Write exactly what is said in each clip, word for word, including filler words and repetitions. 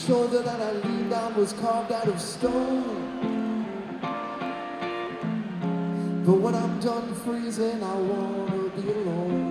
shoulder that I leaned on was carved out of stone. But when I'm done freezing, I wanna be alone.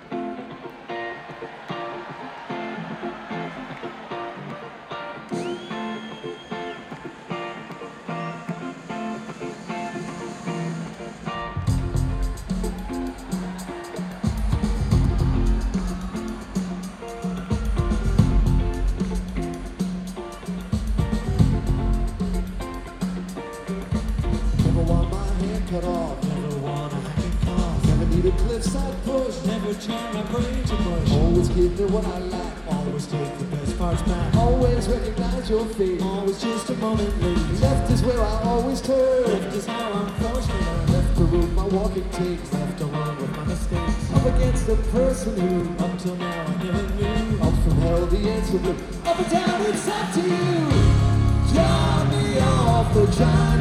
Cut off. Never want a hanging cough. Never need a cliffside push. Never turn my brain to mush. Always give me what I lack. Always take the best parts back. Always recognize your fate. Always just a moment late. Left is where I always turn. Left is how I'm forced to learn. Left to room my walking takes. Left alone with my mistakes. Up against a person who, up till now, I never knew. Up from hell, the answer blew. Up and down, it's up to you. Draw me off the giant.